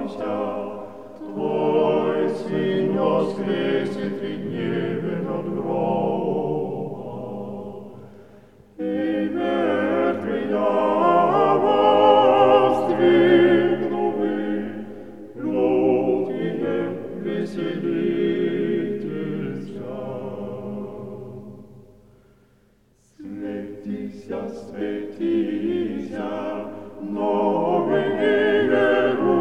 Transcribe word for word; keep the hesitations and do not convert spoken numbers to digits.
Твой Сын воскресе три дневен от гроба, и мертвые воздвигнули, людьми веселитесь. Светися, светися, новый Иерусалим,